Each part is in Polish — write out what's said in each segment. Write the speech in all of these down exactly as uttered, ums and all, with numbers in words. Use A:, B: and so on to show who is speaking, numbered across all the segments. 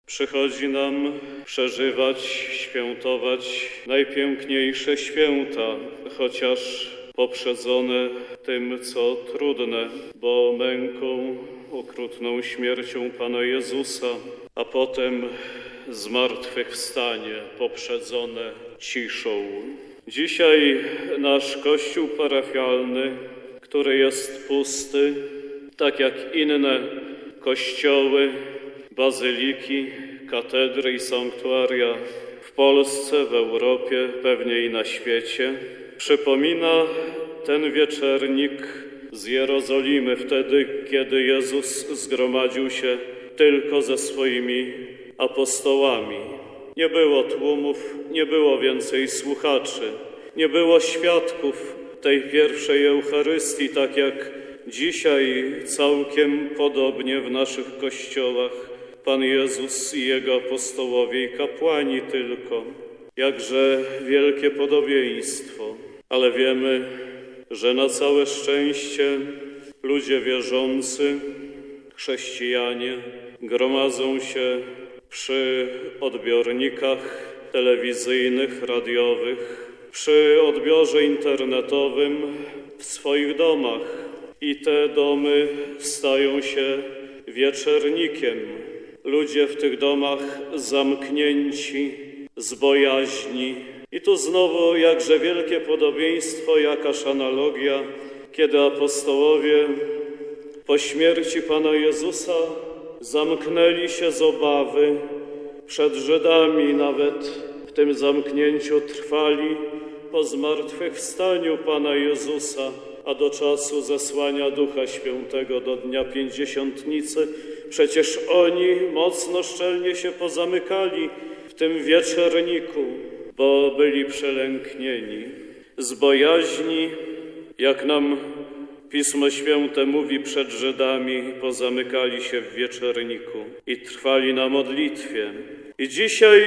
A: Przychodzi nam przeżywać, świętować najpiękniejsze święta, chociaż poprzedzone tym, co trudne, bo męką, okrutną śmiercią Pana Jezusa, a potem zmartwychwstanie poprzedzone ciszą. Dzisiaj nasz kościół parafialny, który jest pusty, tak jak inne kościoły, bazyliki, katedry i sanktuaria w Polsce, w Europie, pewnie i na świecie, przypomina ten wieczernik z Jerozolimy, wtedy, kiedy Jezus zgromadził się tylko ze swoimi apostołami. Nie było tłumów, nie było więcej słuchaczy, nie było świadków tej pierwszej Eucharystii, tak jak dzisiaj całkiem podobnie w naszych kościołach Pan Jezus i Jego apostołowie i kapłani tylko. Jakże wielkie podobieństwo, ale wiemy, że na całe szczęście ludzie wierzący, chrześcijanie gromadzą się przy odbiornikach telewizyjnych, radiowych, przy odbiorze internetowym w swoich domach i te domy stają się wieczernikiem. Ludzie w tych domach zamknięci z bojaźni. I tu znowu jakże wielkie podobieństwo, jakaż analogia, kiedy apostołowie po śmierci Pana Jezusa zamknęli się z obawy przed Żydami, nawet w tym zamknięciu trwali po zmartwychwstaniu Pana Jezusa, a do czasu zesłania Ducha Świętego, do Dnia Pięćdziesiątnicy, przecież oni mocno szczelnie się pozamykali w tym wieczerniku, bo byli przelęknieni. Z bojaźni, jak nam Pismo Święte mówi, przed Żydami pozamykali się w wieczerniku i trwali na modlitwie. I dzisiaj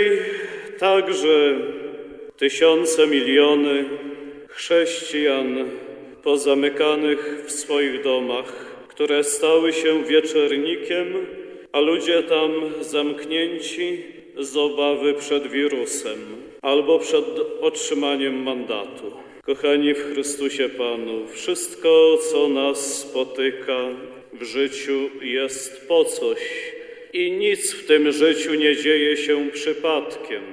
A: także tysiące, miliony chrześcijan pozamykanych w swoich domach, które stały się wieczernikiem, a ludzie tam zamknięci z obawy przed wirusem albo przed otrzymaniem mandatu. Kochani w Chrystusie Panu, wszystko, co nas spotyka w życiu, jest po coś i nic w tym życiu nie dzieje się przypadkiem.